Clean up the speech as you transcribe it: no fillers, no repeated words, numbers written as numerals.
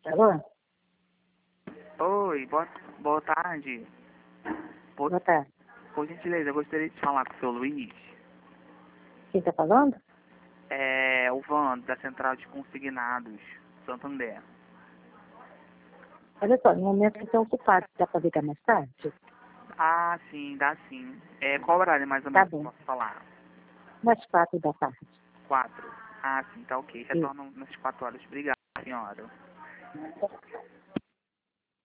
Alô? Oi, boa tarde. Boa tarde. Por gentileza, eu gostaria de falar com o seu Luiz. Quem está falando? É o Vando, da Central de Consignados, Santander. Olha só, no momento que estou ocupado, dá para ligar mais tarde? Ah, sim, dá sim. Qual horário mais ou Tá menos que eu bom. posso falar? Mais 4 da tarde. 4. Ah, sim, tá ok. Isso. Retorno nas 4 horas. Obrigado, senhora.